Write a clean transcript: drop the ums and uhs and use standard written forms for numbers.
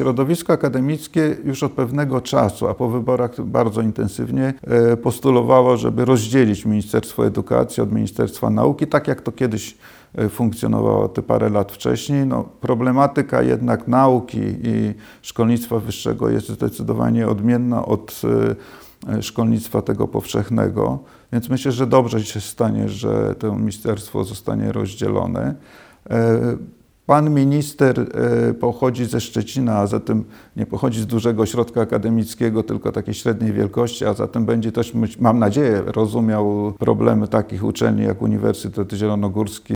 Środowisko akademickie już od pewnego czasu, a po wyborach bardzo intensywnie postulowało, żeby rozdzielić Ministerstwo Edukacji od Ministerstwa Nauki, tak jak to kiedyś funkcjonowało te parę lat wcześniej. No, problematyka jednak nauki i szkolnictwa wyższego jest zdecydowanie odmienna od szkolnictwa tego powszechnego, więc myślę, że dobrze się stanie, że to ministerstwo zostanie rozdzielone. Pan minister pochodzi ze Szczecina, a zatem nie pochodzi z dużego ośrodka akademickiego, tylko takiej średniej wielkości, a zatem będzie też, mam nadzieję, rozumiał problemy takich uczelni jak Uniwersytet Zielonogórski